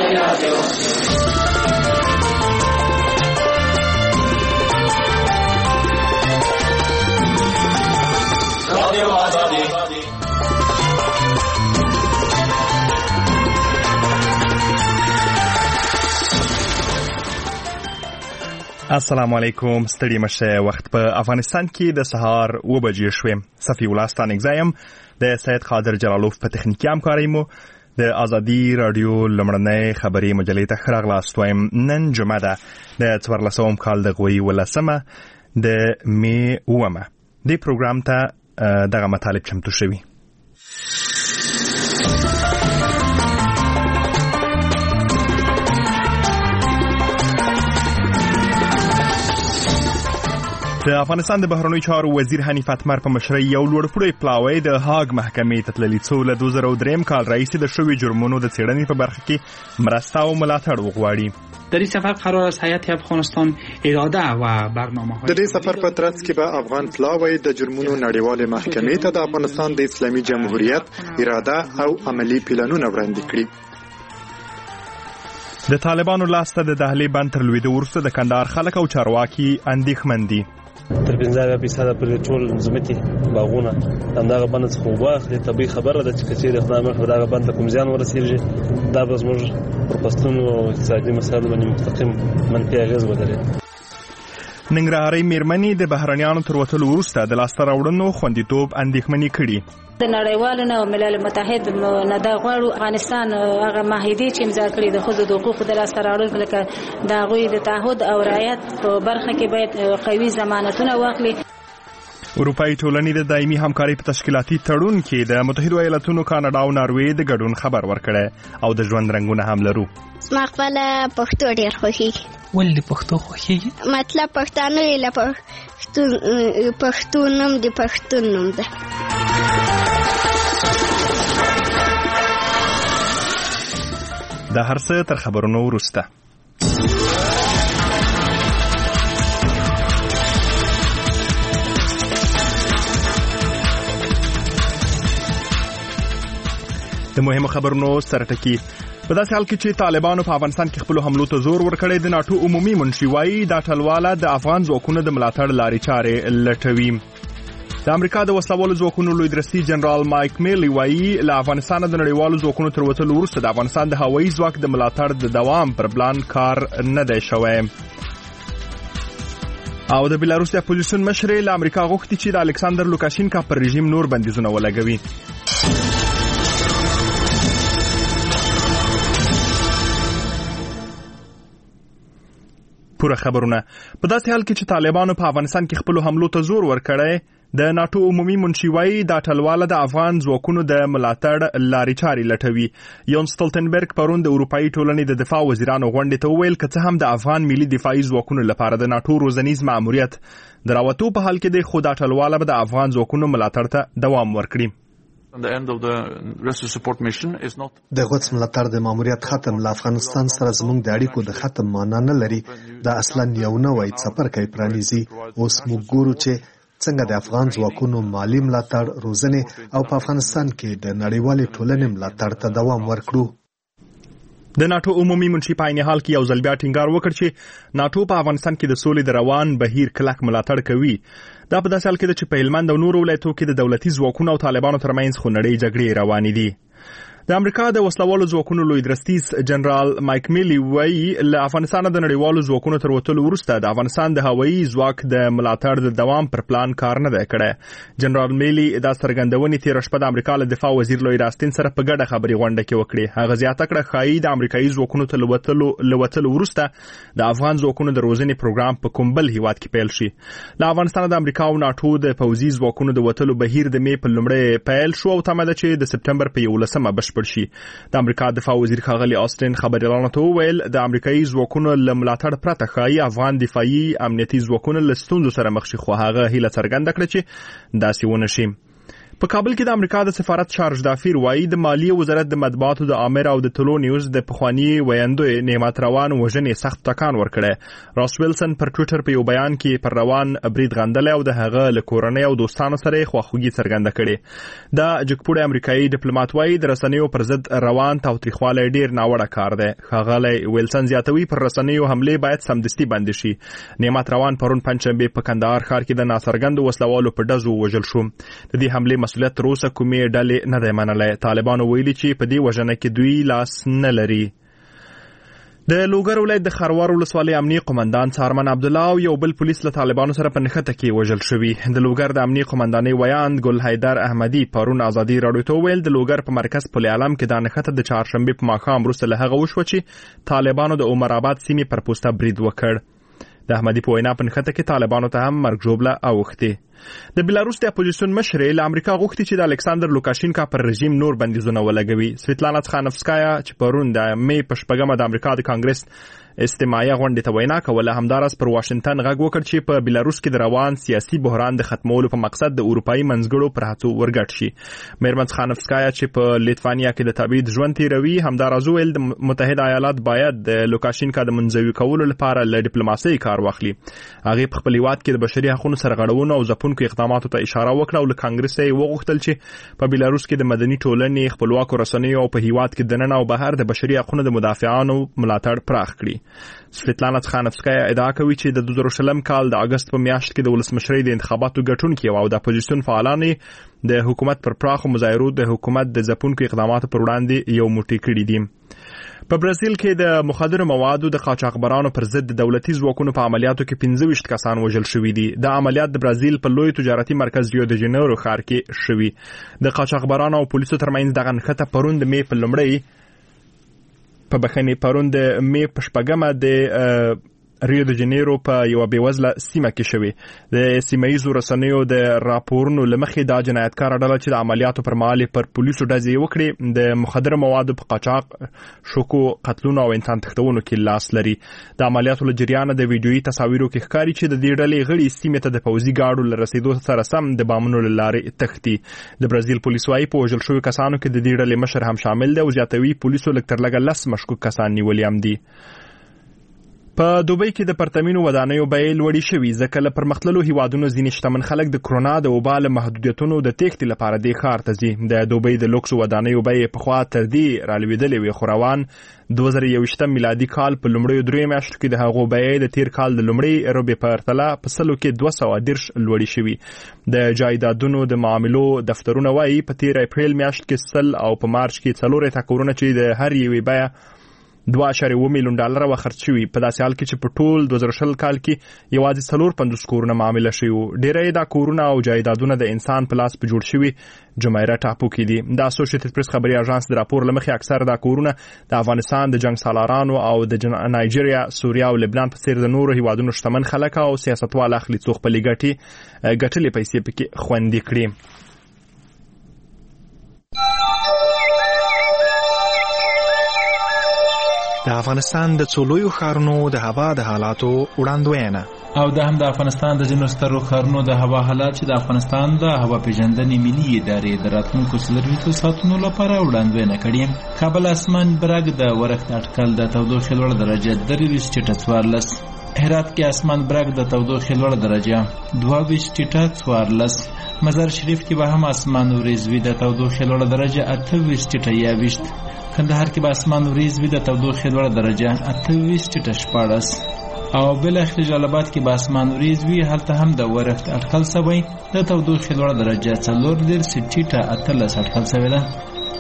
السلام علیکم. ستړي مشه. وخت په افغانستان کې د سهار 9 بجې شوې. صفی الله ستانک زایم د سید قادر جلالوف په تخنیکي همکارۍ مو د ازادي رادیو لمړنۍ خبري مجلې ته ښه راغلاست وایم. نن جمعه ده د 14 کال د غوي ولسمه د می 9. د پروګرام ته دغه مطالب چمتو شوي. د افغانستان د بهرنیو چارو وزیر حنیف اتمر په مشرۍ یو لوړپوړی پلاوی د هاګ محکمې ته تللی، څو له 2003 کال راهیسې د شویو جرمونو د څېړنې په برخه کې مرسته او ملاتړ وغواړي. در این سفر قرار است هیئت افغانستان اراده و برنامه‌های د دې سفر په ترڅ کې به افغان پلاوی د جرمونو نړیوالې محکمې ته د افغانستان د اسلامي جمهوریت اراده او عملی پلانونه وړاندې کړي. د طالبانو لاسته د دهلې بند تر لوېدو وروسته د کندهار خلک او چارواکي اندېښمن دي. تر 15% پورې ټول ځمکې باغونه همدغه بند څخه اوبه اخلي. طبیعي خبره ده چې کچېرې خدای مخ دغه بند ته کوم زیان ورسېږي، دا به زموږ پر پښتون او اقتصادي مسایلو باندې مستقیم منفي اغېز ولري. ننګرهارۍ میرمنې د بهرنیانو تر وتلو وروسته د لاسته راوړنو خوندیتوب اندېښمنې کړي. د نړیوالو او ملل متحد نه د غواړو افغانستان هغه معاهدې چې امضا کړي د ښځو د حقوقو د لاسته راوړلو لکه د هغوی د تعهد او رعایت په برخه کې باید قوي ضمانتونه واخلي. اروپایي ټولنې د دایمي همکارۍ په تشکیلاتي تړون کې د متحده ایالاتونو، کاناډا او ناروې د ګډون خبر ورکړی او د ژوند رنګونه هم لرو. زما خپله پښتو ډېر خوښېږي. ولې پښتو خوښېږي؟ مطلب پښتانه وي، له پښتو نوم د پښتون نوم ده. د هر څه تر خبرونو وروسته د مهمو خبرونو سره ټکی. په داسې حال کې چې طالبانو په افغانستان کې خپل حملو ته زور ورکړی، د ناټو عمومي منشي وایي دا ټلواله د افغان ځواکونو د ملاتړ لارې چارې لټوي. د امریکا د وسلوالو ځواکونو لوی درستي جنرال مایک میلی وایي له افغانستان د نړیوالو ځواکونو تر وتلو وروسته د افغانستان د هوایي ځواک د ملاتړ د دوام پر پلان کار نه دی شوی. او د بلاروس د اپوزیسیون مشر له امریکا غوښتي چې د الکساندر لوکاشینکا پر رژیم نور بندیزونه ولګوي. پوره خبرونه. په داسې حال کې چې طالبانو په افغانستان کې خپل حملو ته زور ورکړی، د ناټو عمومي منشي وایي دا ټلواله د افغان ځواکونو د ملاتړ لارې چارې لټوي. یون سټولټنبرګ پرون د اروپایي ټولنې د دفاع وزیرانو غونډې ته وویل که څه هم د افغان ملي دفاعي ځواکونو لپاره د ناټو روزنیز ماموریت د راوتو په حال کې دی، خو دا ټلواله به د افغان ځواکونو ملاتړ ته دوام ورکړي. د غوڅ ملاتړ د ماموریت ختم له افغانستان سره زموږ د اړیکو د ختم معنا نه لري. دا اصلا یو نوی څپرکی پرانیزي. اوس موږ ګورو چې څنګه د افغان ځواکونو مالی ملاتړ، روزنې او په افغانستان کې د نړیوالې ټولنې ملاتړ ته دوام ورکړو. د ناټو عمومي منشي په عین حال کې یو ځل بیا ټینګار وکړ چې ناټو په افغانستان کې د سولې د روان بهیر کلک ملاتړ کوي. دا په داسې حال کې ده چې په هلمند او نورو ولایتونو کې د دولتي ځواکونو او طالبانو ترمنځ خونړۍ جګړې روانې دي. د امریکا د وسلوالو ځواکونو لوی درستیز جنرال مایک میلی وایي له افغانستان د نړیوالو ځواکونو تر وتلو وروسته د افغانستان د هوایي ځواک د ملاتړ د دوام پر پلان کار نه دی کړی. جنرال میلی دا څرګندونې تېره شپه د امریکا له دفاع وزیر لوی راستین سره په ګډه خبري غونډه کې وکړې. هغه زیاته کړه ښایي د امریکایي ځواکونو ته له وتلو وروسته د افغان ځواکونو د روزنې پروګرام په کوم بل هیواد کې پیل شي. له افغانستان د امریکا او ناټو د پوځي ځواکونو د وتلو بهیر د مې په لومړی پیل شو او تمه ده چې د سپټمبر په 11 بشپړ شي. د امریکا دفاع وزیر ښاغلي آسټین خبريالانو ته وویل د امریکایي ځواکونو له ملاتړ پرته ښایي افغان دفاعي امنیتي ځواکونه له ستونزو سره مخ شي، خو هغه هیله څرګنده کړه چې داسې ونه شي. په کابل کې د امریکا د سفارت چارج دافیر وایي د مالیې وزارت د مطبوعاتو د امر او د ټولو نیوز د پخوانی ویاندوی نعمت روان وژنې سخت ټکان ورکړی. راس ویلسن پر ټوئیټر په یو بیان کې پر روان برید غندل او د هغه له کورنۍ او دوستانو سره خواخوږي څرګنده کړې. دا جګپوړی امریکایي ډیپلوماټ وایي د رسنیو پر ضد روان تاوتریخوالی ډیر ناوړه کار دی. ښاغلی ویلسن زیاتوي پر رسنیو حملې باید سمدستي بندې شي. نعمت روان پرون پنجشنبه په کندهار ښار کې د ناڅرګندو وسلوالو په ډزو وژل شو. د دې حملې مسؤلیت تر اوسه کومې ډلې نه دی منلی. طالبانو ویلي چې په دې وژنه کې دوی لاس نه لري. د لوګر ولایت د خروار ولسوالۍ امنیي قومندان څارمن عبدالله او یو بل پولیس له طالبانو سره په نښته کې وژل شوي. د لوګر د امنیي قومندانۍ ویاند ګل حیدر احمدي پرون ازادي راډیو ته وویل د لوګر په مرکز پل علم کې دا نښته د چهارشنبې په ماښام وروسته له هغه وشوه چې طالبانو د عمر آباد سیمې پر پوسته برید وکړ. د احمدي په وینا په نښته کې طالبانو ته هم مرګ ژوبله اوښتې. د بلاروس د اپوزیسیون مشر له امریکا غوښتي چې د الکساندر لوکاشینکا پر رژیم نور بندیزونه ولګوي. سویتلانا څخانفسکایا چې پرون د مې په 8 د امریکا د کانګرس استماعیه غونډې ته وینا کوله همداراز پر واشنگټن غږ وکړ چې په بلاروس کې د روان سیاسي بحران د ختمولو په مقصد د اروپایي منځګړو پر هڅو ورګډ شي. میرمن څخانفسکایا چې په لیتوانیا کې د تبعید ژوند تیروي همداراز ویل د متحده ایالات باید د لوکاشینکا د منځوي کولو لپاره له ډیپلوماسۍ کار واخلي. هغه په خپل هیواد کې د بشري حقوقو سرغړونو او ځپونکو اقداماتو ته اشاره وکړه او له کانګرس یې وغوښتل چې په بلاروس کې د مدني ټولنې خپلواکو رسنیو او په هیواد کې دننه او بهر د بشري حقوقو د مدافعانو ملاتړ پراخ کړي. سویتلانا څخانفسکایا ادعا کوي چې د 2020 کال د اگست په میاشت کې د ولسمشرۍ د انتخاباتو ګټونکي او د اپوزیسیون فعالان د حکومت پر پراخو مظاهرو د حکومت د ځپونکو اقداماتو پر وړاندې یو موټی کړي دي. په برازیل کې د مخدرو موادو د قاچاقبرانو پر ضد د دولتي ځواکونو په عملیاتو کې 25 کسان وژل شوي دي. د عملیات د برازیل په لوی تجارتي مرکز ریو د جنیرو ښار کې شوي. د قاچاقبرانو او پولیسو ترمنځ دغه نښته پرون د مې په لومړۍ پرون د مې په 8 د ریو د جنیرو په یو بیوزله سیمه کې شوی. د سیمایي رسنیو د راپورونو لمخې دا جنایتکار ډله چې د عملیاتو پر مهال پر پولیسو ډزې وکړي د مخدر موادو په قاچاق، شوکو، قتلونو او انسان تښتونو کې لاس لري. د عملیاتو له جریانه د ویډیويي تصاویرو کې ښکاري چې د دې ډلې غړي سیمې ته د پوځي ګاډو له رسیدو سره سم د بامونو له لارې تښتي. د برازیل پولیس وايي په وژل شویو کسانو کې د دې ډلې مشر هم شامل دی او زیاتوي پولیسو لږ تر لږه 10 مشکوک کسان نیولي هم دي. په دوبۍ کې د پرتمینو ودانیو بیې لوړې شوي ځکه له پرمختللو هیوادونو ځینې شتمن خلک د کرونا د وبا له محدودیتونو د تېښتې لپاره دې ښار ته ځي. د دوبۍ د لوکس ودانیو بیې پخوا تر دې رالوېدلې وې خو روان 2021 میلادي کال په لومړیو 3 میاشتو کې د هغو بیې د تیر کال د لومړۍ ربع په پرتله په سلو کې 210 لوړې شوي. د جایدادونو د معاملو دفترونه وایي په تیر اپریل میاشت کې 100 او په مارچ کې 4 کورونه چې د هر یوې بیه $2.1 میلیون وخرڅ شوي. په داسې حال کې چې په ټول 2020 کال کې یوازې 450 کورونه معامله شوي وو. ډېری دا کورونه او جایدادونه د انسان په لاس په جوړ شوي جمایره ټاپو کې دي. د اسوسییټډ پریس خبري اژانس د راپور لمخې اکثر دا کورونه د افغانستان د جنگ سالارانو او د نایجیریا، سوریا او لبنان په څیر د نورو هیوادونو شتمن خلک او سیاستوال اخلي څو خپلې ګټلې پیسې پکې خوندي کړي. د افغانستان د څولویو ښارونو د هوا د حالاتو وړاندوینه او د هم د افغانستان د ځینو سترو ښارونو د هوا حالات چې د افغانستان د هوا پیژندنې ملي ادارې د راتلونکو 24 ساعتونو لپاره وړاندوینه کړې. کابل اسمان برګ د ورښت اټکل د تودوخې لوړه درجه 23.14. هرات کې اسمان برګ د تودوخې لوړه درجه 22.14. مزار شریف کې به هم اسمان وریځ وي د تودوخې لوړه درجه 28.21. کندهار کې به اسمان وریځ وي د تودوخې لوړه درجه 28.14. او بالاخره جلال آباد کې به اسمان وریځ وي هلته هم د ورښت اټکل شوی د تودوخې لوړه درجه 4.18 اټکل شوی ده.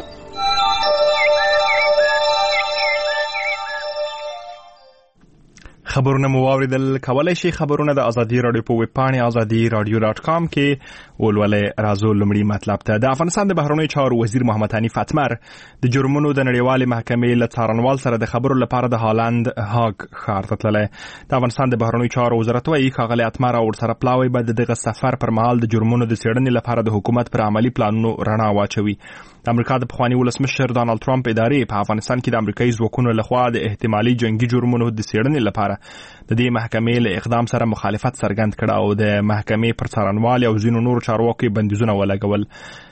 خبرونه مو واوریدل. کولای شي خبرونه د ازادي رادیو په ویب پاڼه azadi.radio.com کې ولولې. راځو لمړی مطلب ته. د افغانستان د بهرنیو چارو وزیر محمد حنیف اتمر د جرمونو د نړیوالې محکمې له څارنوال سره د خبرو لپاره د هالند هاګ ښار ته تللی. د افغانستان د بهرنیو چارو وزارت وايي ښاغلی اتمر او ورسره پلاوی به دغه سفر پر مهال د جرمونو د څېړنې لپاره د حکومت پر عملی پلانونو رڼا واچوي. د امریکا د پخواني ولسمشر ډانلډ ټرمپ ادارې په افغانستان کې د امریکایي ځواکونو لخوا د احتمالي جنگي جرمونو د څېړنې لپاره د دې محکمې له اقدام سره مخالفت څرګند کړ او د محکمې پر څارنوال او ځینو نورو چارواکو بندیزونه ولګول.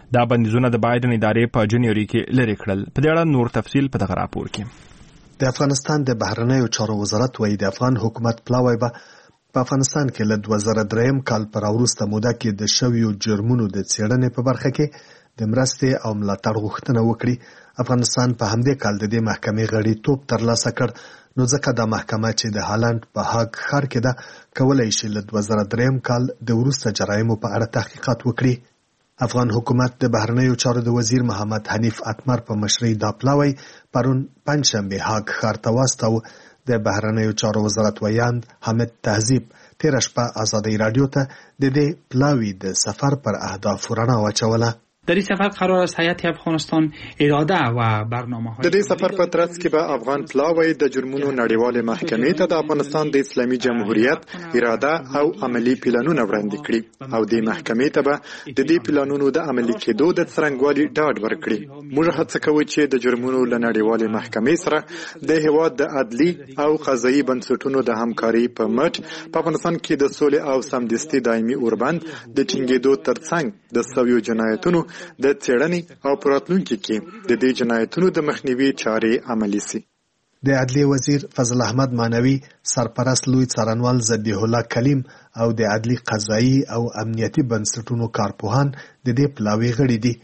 دا بندیزونه د بایدن ادارې په جنوري کې لرې کړل. په دې اړه نور تفصیل په دغه راپور کې. د افغانستان د بهرنیو چارو وزارت وايي د افغان حکومت پلاوی به په افغانستان کې له 2003 کال پر وروسته موده کې د شویو جرمونو د څېړنې په برخه کې د مرستې او ملاتړ غوښتنه وکړي. افغانستان په همدې کال د دې محکمې غړیتوب ترلاسه کړ، نو ځکه دا محکمه چې د هالند په هاګ ښار کې ده کولای شي له 2003 کال د وروسته جرایمو په اړه تحقیقات وکړي. افغان حکومت د بهرنیو چارو د وزیر محمد حنیف اتمر په مشرۍ دا پلاوی پرون پنځشنبه هاګ ښار ته واستاوه. د بهرنیو چارو وزارت ویاند حامد تهذیب تېره شپه ازادۍ راډیو ته د دې پلاوی د سفر پر اهدافو رڼا واچوله. در این سفر قرار است هیئت افغانستان اراده و برنامه‌های د دې سفر په ترڅ کې به افغان پلاوی د جرمونو نړیوالې محکمې ته د افغانستان د اسلامي جمهوریت اراده او عملی پلانونه وړاندې کړي او د محکمې ته به د دې پلانونو د عملي کېدو د څرنګوالي ډاډ ورکړي. موږ هڅه کوو چې د جرمونو له نړیوالې محکمې سره د هیواد د عدلي او قضایي بنسټونو د همکاري په مټ په افغانستان کې د سولې او سمدستي دایمي اوربند د ټینګېدو ترڅنګ د سویو جنایتونو د څېړنې او پراتلونکي کې د دې جنایتونو د مخنیوي چارې عملي سي. د عدلیې وزیر فضل احمد مانوي، سرپرست لوی څارنوال ذبیح الله کلیم او د عدلي قضایي او امنیتي بنسټونو کارپوهان د دې پلاوي غړي دي.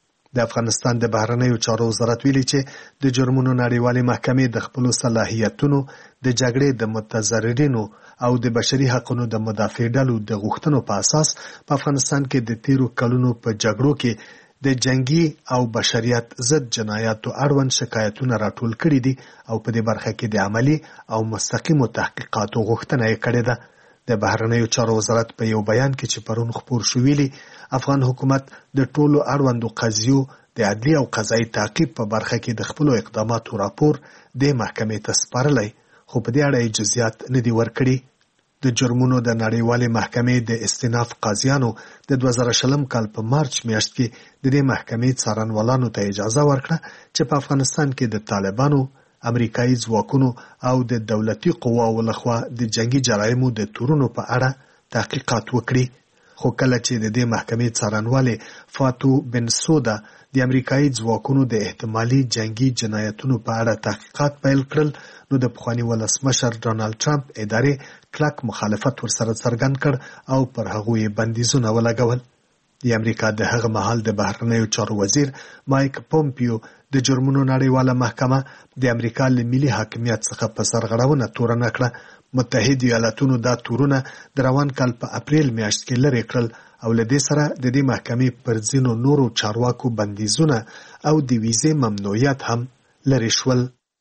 د افغانستان د بهرنیو چارو وزارت ویلي چې د جرمونو نړیوالې محکمې د خپلو صلاحیتونو د جګړې د متضررینو او د بشري حقوقو د مدافع ډلو د غوښتنو په اساس په افغانستان کې د تیرو کلونو په جګړو کې د جنگي او بشریت ضد جنایاتو اړوند شکایتونه راټول کړي دي او په دې برخه کې د عملی او مستقیمو تحقیقاتو غوښتنه یې کړې ده. د بهرنیو چارو وزارت په یو بیان کې چې پرون خپور شو ویلي افغان حکومت د ټولو اړوندو قضیو د عدلي او قضایي تعقیب په برخه کې د خپلو اقداماتو راپور د محکمې ته سپارلی، خو په دې اړه جزئیات نه دي ورکړي. د جرمونو د نړیوالې محکمې د استیناف قاضیانو د 2020 کال په مارچ میاشت کې د دې محکمې څارنوالانو ته اجازه ورکړه چې په افغانستان کې د طالبانو، امریکایي ځواکونو او د دولتي قواو لخوا د جنگي جرایمو د تورونو په اړه تحقیقات وکړي. خو کله چې د دې محکمې څارنوالې فاتو بن سودا د امریکایي ځواکونو د احتمالي جنگي جنایتونو په اړه تحقیقات پیل کړل، نو د پخواني ولسمشر ډونالد ټرمپ ادارې کلک مخالفت ورسره څرګند کړ او پر هغه یې بندیزونه ولګول. د امریکا د هغه مهال د بهرنیو چارو وزیر مایک پومپیو د جرمونو نړیواله محکمه د امریکا له ملي حاکمیت څخه په سرغړونه تورنه کړه. متحد ایالاتونو دا تورونه د روان کال په اپریل میاشت کې لرې کړل او له دې سره د دې محکمې پر ځینو نورو چارواکو بندیزونه او د ویزې ممنوعیت هم لرې شول.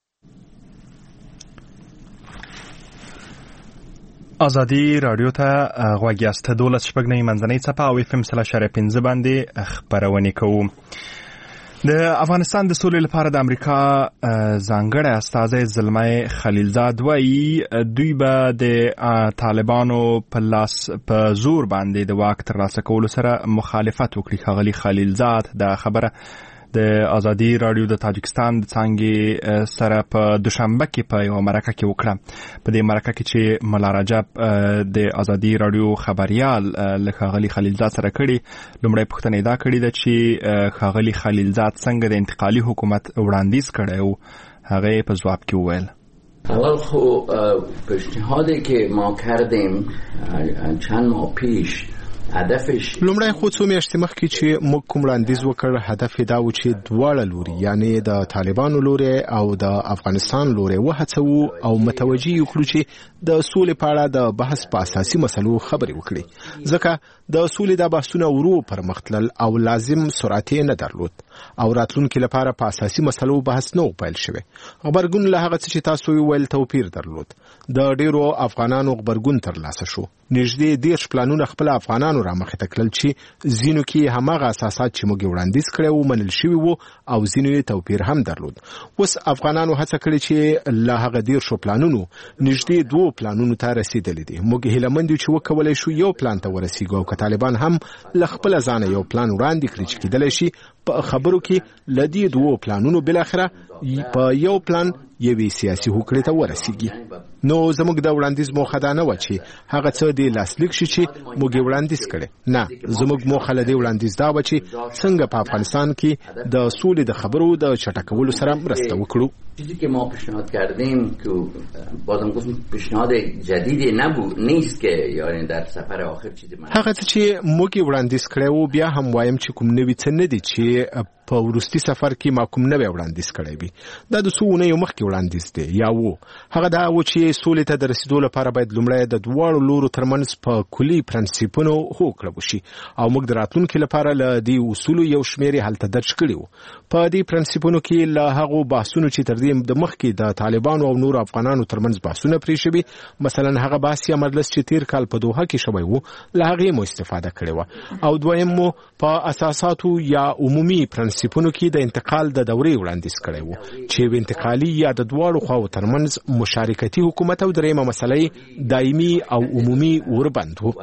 ازادي راډیو ته غوږ یاست. 12 شپږنۍ منځنۍ څپه او FM 3.5 باندې خپرونې کوو. د افغانستان د سولې لپاره د امریکا ځانګړی استازی زلمي خلیلزاد وایي دوی به د طالبانو په زور باندې د واک ترلاسه کولو سره مخالفت وکړي. ښاغلي خلیلزاد د خبره د ازادي راډیو د تاجکستان د څانګې سره په دوشنبه کې په یو مرکه کې وکړه. په دې مرکه کې چې ملا رجب د ازادي راډیو خبريال له ښاغلي خلیلزاد سره کړي، لومړی پوښتنه دا کړې ده چې ښاغلي خلیلزاد څنګه د انتقالي حکومت وړاندیز کړی او هغه په جواب کې وویل اول خو پیشنهادی که ما کردیم چند ماه پیش لومړی خو څو میاشتې مخکې چې موږ کوم وړاندیز وکړ، هدف یې دا و چې دواړه لوري یعنی د طالبانو لوري او د افغانستان لوري وهڅوو او متوجي وکړو چې د سولې په اړه د بحث په اساسي مسلو خبرې وکړي، ځکه د سولې د بحثونو ورو پرمختلل او لازم سرعت یې نه درلود او راتلونکي لپاره په اساسي مسلو بحث نه پیل شوی. خبرګون له هغه چې تاسو ویل توپیر درلود. د ډیرو افغانانو خبرګون ترلاسه شو. نږدې 10 پلانونه خپل افغانانو را مخې ته کړل چې ځینو کې هماغه اساسات چې موږ وړاندیز کړو منل شوی وو او ځینو یې توپیر هم درلود. اوس افغانانو هڅه کړې چې له هغه 10 پلانونو نږدې 2 پلانونو ته رسیدلې دي. موږ هیله مند یو چې وکولای شو یو پلان ته ورسیږو او که طالبان هم له خپل ځانه یو پلان وړاندې کړي چې کېدلی شي په خبرو کې لدی 2 پلانونو بل اخره په یو پلان یوې سیاسي هوکړې ته ورسیږي. نو زموږ د وړاندیز موخه دا نه و چې هغه څه د لاسلیک شي چې موږ یې وړاندیز کړي. نه، زموږ موخه له دې وړاندیز دا و چې څنګه په افغانستان کې د سولې د خبرو د چټکولو سره مرسته وکړو. چیزی که ما پیشنهاد کردیم که بازم گفتم پیشنهاد جدیدی نیست که یعنی در سفر آخر چیزی هغه چې موږ وړاندیز کړو بیا هم وایم چې کوم نوی څه نه دي چې په ورستي سفر کې ما کوم نوی وړاندیز کړی وي. دا د سونه یو مخکې وړاندیز دی یا وو. هغه دا و چې سولې ته د رسیدو لپاره باید لومړی د دواړو لورو ترمنځ په کلي پرنسپونو هوکړه وشي او موږ د راتلونکي لپاره له دې اصولو یو شمېر هلته درج کړي وو. په دې پرنسپونو کې له هغو بحثونو چې تر دې د مخکې د طالبانو او نور افغانانو ترمنځ بحثونه پرې شوي، مثلا هغه بحث یا مجلس چې تیر کال په دوحه کې شوی وو له هغې مو استفاده کړې وه. او دویم مو په اساساتو یا عمومي پرنسپونو کې د انتقال د دورې وړاندیز کړی وو چې انتقالي یا د دواړو خواو ترمنځ مشارکتي حکومت او دریمه مسله دایمي او عمومي اوربند وو.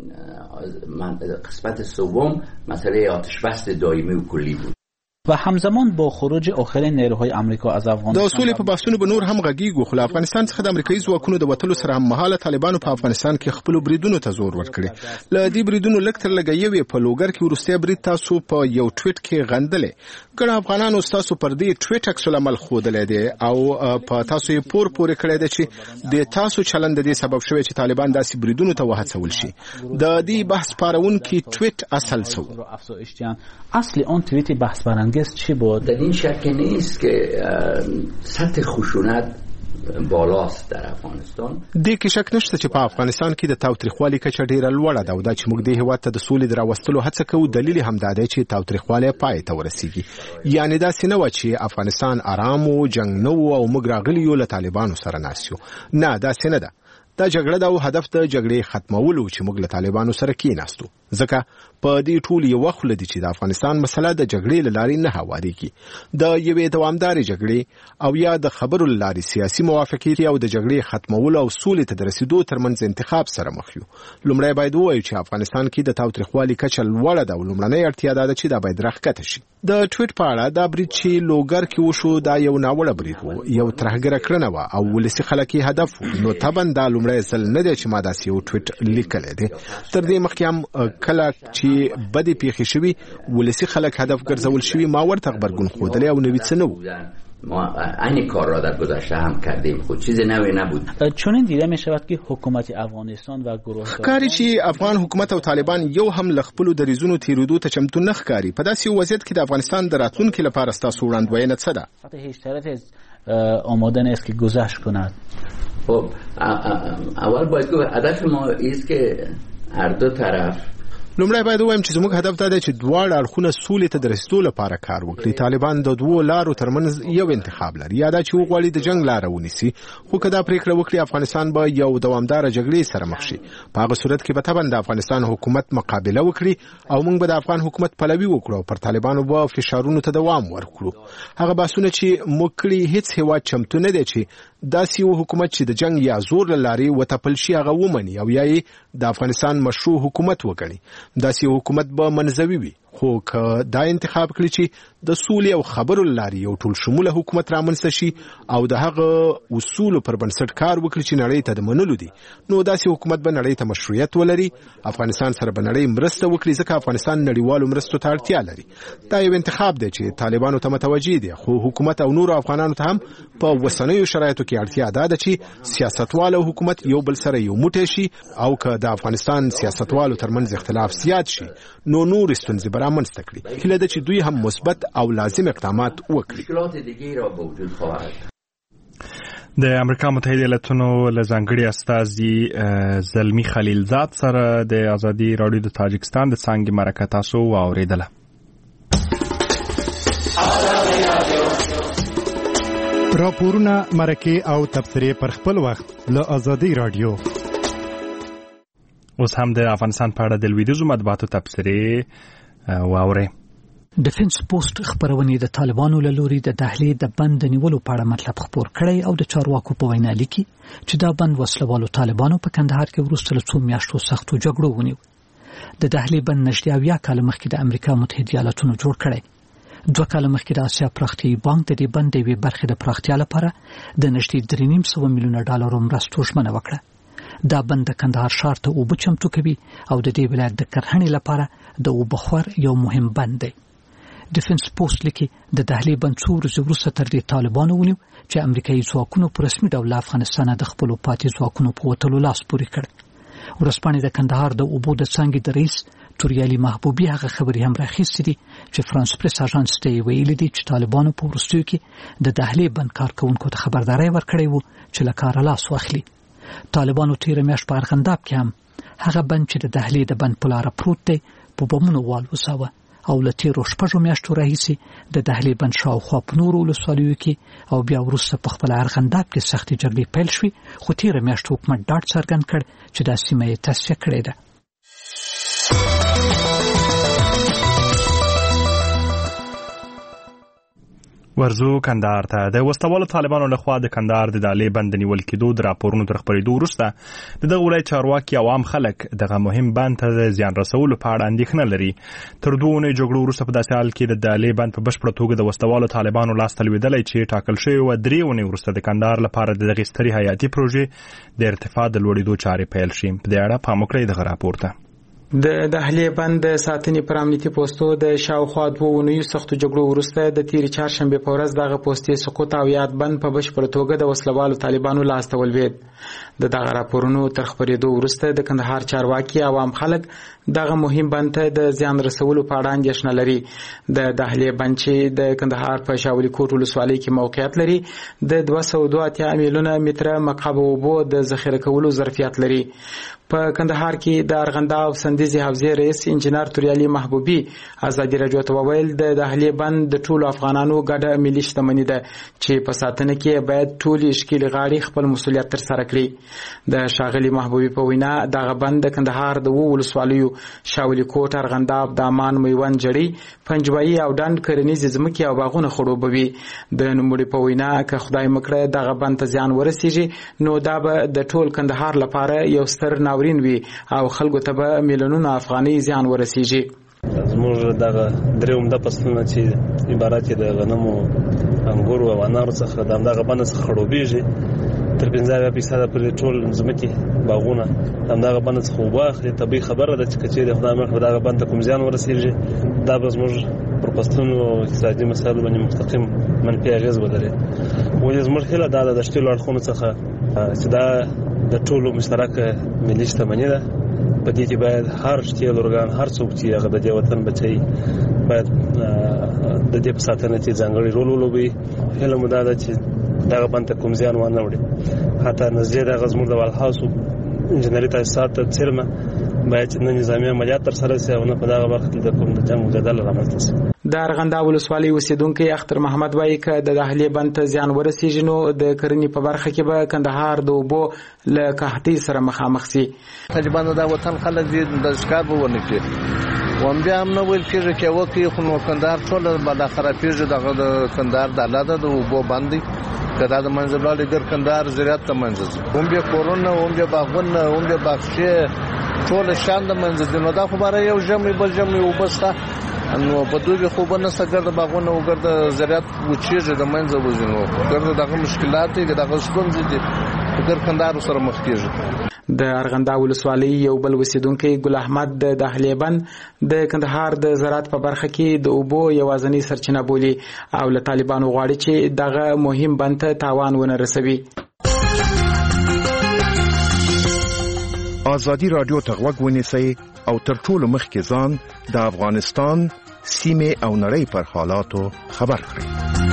قسمت سوم مسئله آتشبس دائمی و کلی بود. و همزمان با خروج آخرین نیروهای آمریکا از افغانستان د اصول په بحثونو به نور هم غږیږو، خو افغانستان څخه د امریکایي ځواکونو د وټلو سره هم مهاله طالبانو په افغانستان کې خپل بریدونو ته زور ورکړي. ل دې بریدونو لکتر لګیوي په لوګر کې ورسته برید تاسو په یو ټویټ کې غندلې. ګڼ افغانانو تاسو پر دې ټویټ عکس العمل خودلې دي او په تاسو یې پورې کړی دی چې د تاسو چلند د دې سبب شوی چې طالبان داسې بریدونو ته وهڅول شي. د دې بحث پارونکي ټویټ اصل څه اصل اون توییت بحث برانگیز چی بود؟ در این شک نیست که سطح خشونت بالاست در افغانستان. دې کې شک نشته چې په افغانستان کې د تاوتریخوالي کچه ډیره لوړه ده او دا چې موږ د هیواد ته د سولې د راوستلو هڅه کوو دلیل هم دا دی چې تاوتریخوالی پای ته ورسیږي. یعنی دا سینه و چې افغانستان آرام او جنگ نه او موږ راغلی یو له طالبانو سره ناست یو. نه، دا سینه ده. دا جګړه دا هدف د جګړې ختمولو چې موږ له طالبانو سره کېناستو. ځکه په دې ټول یو وخت لدی چې د افغانستان مسله د جګړې لارې نه هواريږي. د یوې دوامدارې جګړې او یا د خبرو لارې سیاسي موافقت او د جګړې ختمولو او سولې ته رسیدو ترمنځ انتخاب سره مخ یو. لومړی باید ووایو چې افغانستان کې د تاوتریخوالي کچه لوړه ده او لومړنۍ اړتیا ده چې دا باید راښکته شي. د ټویټ په اړه دا برید چې لوګر کې وشو دا یو ناوړه برید و، یو ترهګره کړنه و او ولسي خلک یې هدف و. نو طبعا دا لومړی ځل نه دی چې ما داسې یو ټویټ لیکلی دی. تر دې مخکې هم کله چې بدې پیښې شوي ولسي خلک هدف ګرځول شوي ما ورته غبرګون ښودلی او نوي څه نه و. ما این کار را در گذشته هم کردیم، خود چیز نوی نبود. چون این دیده می شود که حکومت افغانستان و گروه ښکاري چې افغان حکومت او طالبان یو هم له خپلو دریځونو تیرېدو ته چمتو نه ښکاري. په داسې وضعیت کې د افغانستان د راتلونکي لپاره ستاسو وړاندوینه څه ده؟ هیچ طرف آماده نیست که گذشت کند. خب اول باید گفت هدف ما است که هر دو طرف لومړی باید ووایم چې زموږ هدف دا دی چې دواړه اړخونه سولې ته د رسیدو لپاره کار وکړي. طالبان د دوو لارو ترمنځ یو انتخاب لري، یا دا چې وغواړي د جنگ لاره ونیسي، خو که دا پریکړه وکړي افغانستان به یو دوامداره جګړې سره مخ شي. په هغه صورت کې به طبعا د افغانستان حکومت مقابله وکړي او موږ به د افغان حکومت پلوي وکړو او پر طالبانو به فشارونو ته دوام ورکړو. هغه بحثونه چې موږ کړي هیڅ هیواد چمتو نه دی چې داسې یو حکومت چې د جنگ یا زور له لارې وتپل شي هغه ومني او یا یې د افغانستان مشروع حکومت وګڼي. داسې یو حکومت به منځوي وي، خو که دا انتخاب کړي چې د سولې او خبرو لارې یو ټول شموله حکومت رامنځته شي او د هغه اصولو پر بنسټ کار وکړي چې نړۍ ته د منلو دي، نو داسې حکومت به نړۍ ته مشروعیت ولري. افغانستان سره به نړۍ مرسته وکړي ځکه افغانستان نړیوالو مرستو ته اړتیا لري. دا یو انتخاب دی چې طالبانو ته متوجه دي، خو حکومت او نور افغانانو ته هم په وسنیو شرایطو کې اړتیا ده چې سیاستوال او حکومت یو بل سره یو موټی شي او که د افغانستان سیاستوالو ترمنځ اختلاف زیات شي نو نور ستونزې به رامنځته کړي. هیله ده چې دوی هم مثبت او لازم اقدامات وکړي. د امریکا متحده ایالاتونو له ځانګړي استازي زلمی خلیلزاد سره د ازادي راډیو د تاجکستان د څانګې مرکه تاسو واوریدله. راپورونه، مرکې او تبصرې پر خپل وخت له ازادي راډیو. اوس هم د افغانستان په اړه د لویدیځو مطبوعاتو تبصرې واورئ. ډیفنس پوسټ خبرونه د طالبانو له لوري د دهلې د بند نیولو په اړه مطلب خبر کړی او د چارواکو په وینا لیکي چې دا بند وسلوالو طالبانو په کندهار کې وروسته له 2 میاشتو سختو جګړو ونیو. د دهلې بند نږدې 80 کال مخکې د امریکا متحده ایالاتونو جوړ کړی. 2 کال مخکې د آسیا پراختیایي بانک د دې بند د یوې برخې د پراختیا لپاره د نږدې $3.5 میلیونه مرستو ژمنه وکړه. دا بند د کندهار ښار ته اوبه چمتو کوي او د دې ولایت د کرهڼې لپاره د اوبه خور یو مهم بند دی. ډیفنس پوسټ لیکي د دهلې بند څو ورځې وروسته تر دې طالبانو ونیو چې امریکایي ځواکونو په رسمي ډول افغانستان د خپلو پاتې ځواکونو په وتلو لاس پورې کړ. ورځپاڼې د کندهار د اوبو د څانګې د رئیس توریالي محبوبي هغه خبرې هم راخیستې دي چې فرانس پریس اژانس ته یې ویلي دي چې طالبانو په وروستیو کې د دهلې بند کارکوونکو ته خبرداری ورکړی و چې له کاره لاس واخلي. طالبانو تیره میاشت په ارغنداب کې هم هغه بند چې د دهلې د بند په لاره پروت دی په بمونو والوځاوه او له تیرو 6 میاشتو راهیسې د دهلې بند شاوخوا په نورو ولسوالیو کې او بیا وروسته په خپل ارغنداب کې سختې جګړې پیل شوې خو تیره میاشت حکومت ډاډ څرګند کړ چې دا سیمه یې تصفیه کړې ده. ورزو کندهار ته د وسلوالو طالبانو لخوا د کندهار د دالې بند نیول کېدو د راپورونو تر خپرېدو وروسته د دغه ولایت چارواکي عوام خلک دغه مهم بند ته د زیان رسولو په اړه اندېښنه لري. تر 2 اونۍ جګړو وروسته په داسې حال کې د دالې بند په بشپړه توګه د وسلوالو طالبانو لاس ته لوېدلی چې ټاکل شوی و 3 اونۍ وروسته د کندهار لپاره د دغې سترې حیاتي پروژې د ارتفاع د لوړېدو چارې پیل شي. په دې اړه پام وکړئ دغه راپور ته. د دهلې بند د ساتنې پر امنیتي پوسټو د شاوخوا 2 اونیو سختو جګړو وروسته د تیرې چهارشنبې په ورځ دغه پوسټې سقوط او یاد بند په بشپړه توګه د وسلوالو طالبانو لاس ته ولوېد. د دغه راپورونو تر خپرېدو وروسته د کندهار چارواکي عوام خلک دغه مهم بند ته د زیان رسولو په اړه اندېښنه لري. د دهلې بند چې د کندهار په شاولي کوټ ولسوالۍ کې موقعیت لري د 282 میلیونه متره مکعب اوبو د ذخیره کولو ظرفیت لري. په کندهار کې د ارغنداب سندیزي حوزې رئیس انجنیر توریالي محبوبي ازادي راډیو ته وویل د دهلې بند د ټولو افغانانو ګډه ملي شتمني ده چې په ساتنه کې باید ټولې ښکېلې غاړې خپل مسؤلیت ترسره کړي. د ښاغلي محبوبي په وینا دغه بند د کندهار د 2 ولسوالیو شاولي کوټ، ارغنداب، دامان، میوند، جړۍ، پنجوایي او ډنډ کرنیزې ځمکې او باغونه خړوبوي. د نوموړي په وینا که خدای مکړه دغه بند ته زیان ورسیږي نو دا به د ټول کندهار لپاره یو ستر ناورین وي او خلکو ته به میلیونونه افغانۍ زیان ورسیږي. زموږ دغه درې عمده فصلونه چې عبارت د غنمو، انګورو او انارو څخه د همدغه بند څخه خړوبېږي تر 50% پورې ټول ځمکې باغونه همدغه بند څخه اوبه اخلي. طبیعي خبره ده چې که چیرې خدای مکړه دغه بند ته کوم زیان ورسیږي دا به زموږ پر فصلونو او اقتصادي مسایلو باندې مستقیم منفي اغېز ولري. ولې زموږ هیله دا ده د شتلو اړخونو څخه چې دا د ټولو مشترکه ملي شتمني ده. په دې کې باید هر شتیل ارګان هر څوک چې هغه د دې وطن بچي باید د دې په ساتنه کې ځانګړی رول ولوبي. هیله مو دا ده چې دغه بند ته کوم زیان ونه وړي. حتی نږدې دغه زموږ د والهاوسو انجنیري تاسیسات ته څیرمه باید چې نه نظامي عملیات ترسره شي او نه په دغه وخت کې د کوم د جنګ جدل رامنځته شي. د ارغنداب ولسوالۍ اوسیدونکي اختر محمد وایي که د دهلې بند ته زیان ورسیږي نو د کرنې په برخه کې به کندهار د اوبو له قحطۍ سره مخامخ شي. طالبانو دا وطن خلک دې د ښکار به ونه کړي و بیا هم نه ویل کېږي چې وکړي خو نو کندهار ټول به دا خرابېږي. دغه د کندهار د الله د اوبو بند دی که دا د منځه لاړې ګر کندهار زراعت ته منځه ځي هم بیا کورونه هم بیا باغونه هم بیا باغچې ټول شان د منځه ځي. نو دا خو باره یو ژمی بل ژمی اوبه شته نو په دوی خو به نسته ګرده باغونه او ګرده زراعت وچېږي د منځه وځي. نو ګرده دغه مشکلات دي دغه ستونزې دي ګر کندهار سره مخ کېږي. د ارغنداب ولسوالۍ یو بل اوسیدونکی ګل احمد د دهلې بند د کندهار د زراعت په برخه کې د اوبو یوازینی سرچینه بولي او له طالبانو غواړي چې دغه مهم بند ته تاوان ونه رسوي. ازادي راډیو ته غوږ ونیسئ او تر ټولو مخکې ځان د افغانستان سیمه او نړۍ پر حالاتو خبر کړئ.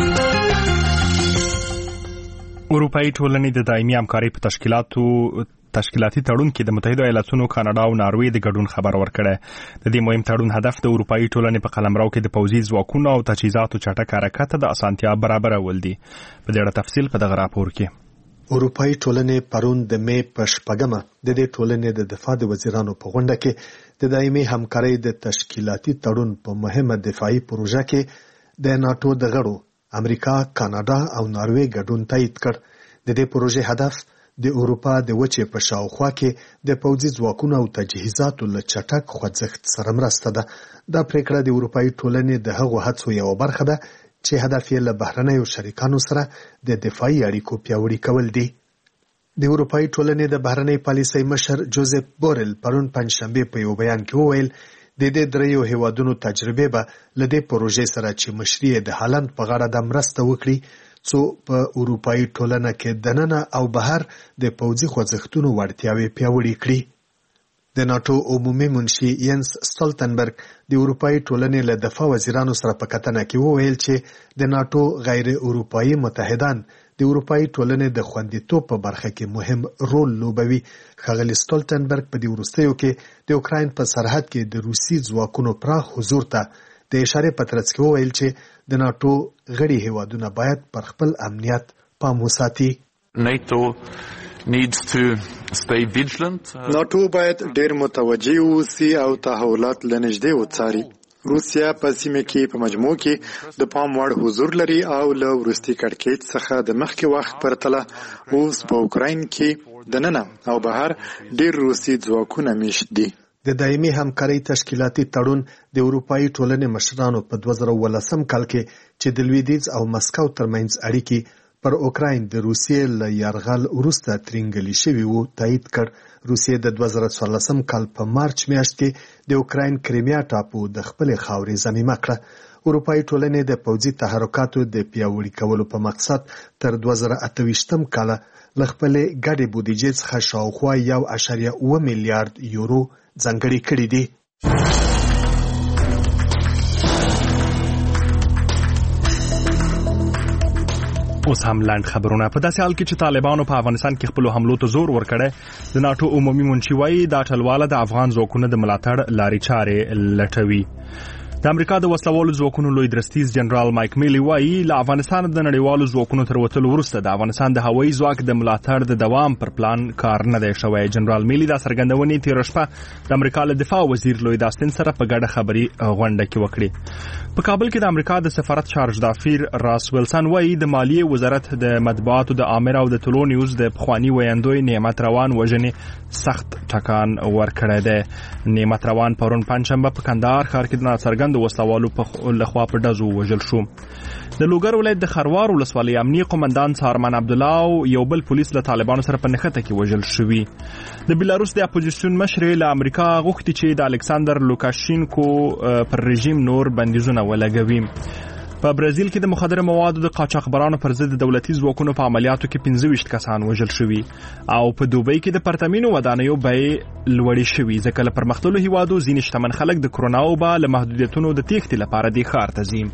اروپایي ټولنې د دایمي همکارۍ په تشکیلاتي تړون کې د متحده ایالاتونو، کاناډا او ناروې د ګډون خبر ورکړی. د دې مهم تړون هدف د اروپایي ټولنې په قلمرو کې د پوځي ځواکونو او تجهیزاتو چټک حرکت د اسانتیا برابرول دي. په دې اړه تفصیل په دغه راپور کې. اروپایي ټولنې پرون د مې په 6 د دې ټولنې د دفاع د وزیرانو په غونډه کې د دایمي همکارۍ د تشکیلاتي تړون په مهمه دفاعي پروژه کې د ناتو د غړو امریکا، کاناډا او ناروې ګډون تایید کړ. د دې پروژې هدف د اروپا د وچې په شاوخوا کې د پوځي ځواکونو او تجهیزاتو له چټک خوځښت سره مرسته ده. دا پریکړه د اروپایي ټولنې د هغو هڅو یوه برخه ده چې هدف یې له بهرنیو شریکانو سره د دفاعي اړیکو پیاوړي کول دي. د اروپایي ټولنې د بهرنۍ پالیسۍ مشر جوزف بورل پرون پنجشنبه په یو بیان کې وویل د دې دریو هیوادونو تجربه به له دې پروژې سره چې مشري د هالند په غاړه د مرسته وکړي څو په اروپایي ټولنه کې دننه او بهر د پوځي خوځښتونو وړتیاوې پیاوړې کړي. د ناتو عمومي منشي ینس سټولتنبرګ د اروپایي ټولنې له دفاع وزیرانو سره په کتنه کې وویل چې د ناتو غیر اروپایي متحدان د اروپایي ټولنې د خوندیتوب په برخه کې مهم رول لوبوي. ښاغلي سټولتنبرګ په دې وروستیو کې د اوکراین په سرحد کې د روسي ځواکونو پراخ حضور ته د اشارې په ترڅ کې وویل چې د ناتو غړي هیوادونه باید پر خپل امنیت پام وساتي. ناتو باید ډېر متوجه اوسي او تحولات له نږدې وڅاري. روسیا په سیمه کې په مجموع کې د پام وړ حضور لري او له وروستي کړکېچ څخه د مخکې وخت پرتله اوس په اوکراین کې دننه او بهر ډېر روسي ځواکونه میشت دي. د دایمي همکارۍ تشکیلاتي تړون د اروپایي ټولنې مشرانو په 2018 کال کې چې د لویدیځ او مسکو ترمنځ اړیکې پر اوکراین د روسیې له یرغل وروسته ترینګلي شوي وو تایید کړ. روسیې د 2014 کال په مارچ میاشت کې د اوکراین کریمیا ټاپو د خپلې خاورې ضمیمه کړه. اروپایي ټولنې د پوځي تحرکاتو د پیاوړي کولو په مقصد تر 2028 کال له خپلې ګډې بودیجې څخه شاوخوا 1.7 میلیارډ یورو ځانګړي کړي دي. اوس هم لاند خبرونه. په داسې حال کې چې طالبانو په افغانستان کې خپل حملو ته زور ورکړی، د ناتو عمومي منشي وایي دا ټلواله د افغان ځواکونو د ملاتړ لارې چارې لټوي. د امریکا د وسلوالو ځواکونو لوی درستیز جنرال مایک میلی وایي له افغانستان د نړیوالو ځواکونو تر وتلو وروسته د افغانستان د هوایي ځواک د ملاتړ د دوام پر پلان کار نه دی شوی. جنرال میلی دا څرګندونې تېره شپه د امریکا له دفاع وزیر لوی داستن سره په ګډه خبري غونډه کې وکړي. په کابل کې د امریکا د سفارت چارج دافیر راس ویلسن وایي د مالیې وزارت د مطبوعاتو د آمر او د ټولو نیوز د پخوانی ویاندوی نعمت روان وژنې سخت ټکان ورکړی دی. نعمت روان پرون پنجشنبه په کندهار ښار کې د ناڅرګندو وسلوالو لخوا په ډزو وژل شو. د لوګر ولایت د خروار ولسوالۍ امنیه قومندان سارمن عبدالله او یو بل پولیس له طالبانو سره په نښته کې وژل شوي. د بیلاروس د اپوزیسیون مشر له امریکا غوښتي چې د الکساندر لوکاشینکو پر رژیم نور بندیزونه ولګوي. په برازیل کې د مخدره موادو د قاچاقبرانو پر ضد د دولتي ځواکونو په عملیاتو کې 25 کسان وژل شوي او په دوبۍ کې د پرتمینو ودانیو بیې لوړې شوي ځکه له پرمختللو هیوادو ځینې شتمن خلک د کرونا وبا له محدودیتونو د تېښتې لپاره دې ښار ته ځي.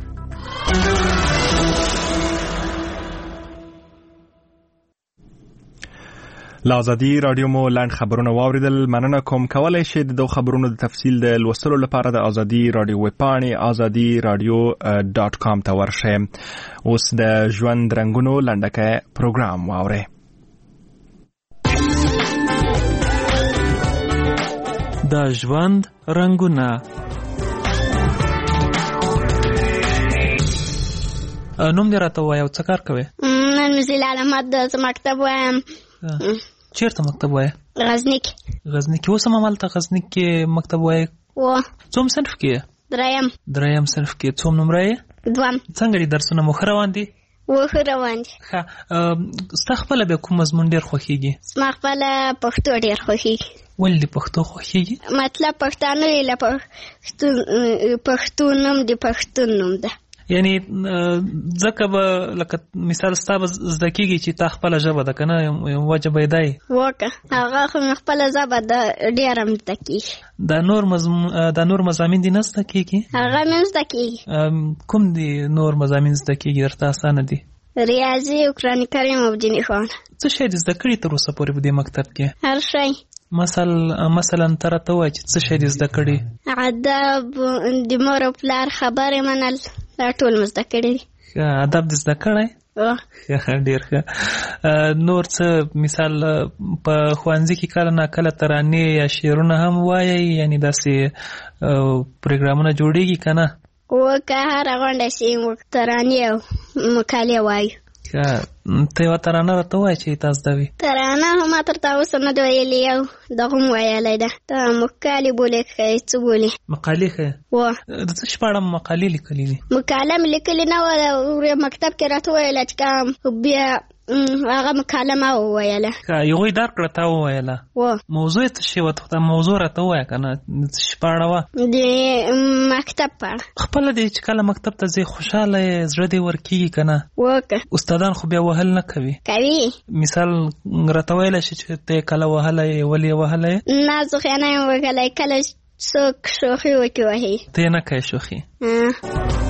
لا ازادي رادیو مو لاند خبرونه واوریدل. مننه کوم. کولای شئ د خبرونو د تفصیل د لوستلو لپاره د ازادي رادیو ویب پاڼې azadiradio.com ته ورشئ. اوس د ژوند رنګونو لنډکه پروګرام واورئ. د ژوند رنګونه. نوم دې راته وایه او څه کار کوې؟ نن مې زیلال احمد د مکتب وایم. چیرته مکتب وایه؟ غزني کې. غزني کې. اوس هم همالته غزني کې مکتب وایه؟ څوم صنف کې یې؟ دریم صنف کې. څوم نمره یې؟ دوم. څنګه دي درسونه مو ښه روان دي؟ ښه روان دي. ښه. ستا خپله بیا کوم مضمون ډېر خوښېږي؟ زما خپله پښتو ډېر خوښېږي. ولې دې پښتو خوښېږي؟ مطلب پښتانه وي له پښتون نوم د پښتون نوم ده. یعنی ځکه به لکه مثال ستا به زده کېږي چې تا خپله ژبه ده که نه وجه به یې دا یې وکړه هغه خو مې خپله ژبه ده ډېره هم زده کېږي. دا نور مضامین دي نه زده کېږي؟ هغه مې هم زده کېږي. کوم دي نور مضامین زده کېږي درته اسانه دي؟ ریاضي او قرآن کریم او دیني ښوونه. څه شی دې زده کړي تر اوسه پورې په دې مکتب کې؟ هر شی. مثلا ته راته ووایه چې څه شی دې زده کړي؟ ادب، د مور او پلار خبرې منل، دا ټول مې زده کړي دي. ادب دې زده کړی؟ ډېر ښه. نور څه مثال په ښوونځي کې کله ناکله ترانې یا شعرونه هم وایئ؟ یعنې داسې پروګرامونه جوړېږي که نه؟ که هره غونډه چې موږ ترانې او مقالې وایو. ته یو ترانه راته وایه چې تاسو دا وي. ترانه هم ما تر اوسه نه دی ویلې او دغه هم ویلی ده. ته مقالې بولې ښایي څه بولې؟ مقالې ښایي؟ د څه شي په اړه مقالې لیکلې دي؟ مقاله مې لیکلې نه وه، مکتب کې راته وویله چې کوم بیا هغه مکاله ما وویله. هغوی درکړه تا وویله؟ موضوع یې څه شی وه؟ موضوع راته ووایه که نه، د څه شي په اړه وه؟ د مکتب په اړه. خپله دې چې کله مکتب ته ځې خوشحاله یې، زړه دې ورکېږي که نه؟ وکه استادان خو بیا وهل نه کوي؟ کوي. مثال راته ویلی شي چې ته یې کله وهلی یې، ولې یې وهلی یې؟ نه زه خو یې نه یم وهلی، کله څوک شوخي وکړي وهي. ته یې نه کوې شوخي؟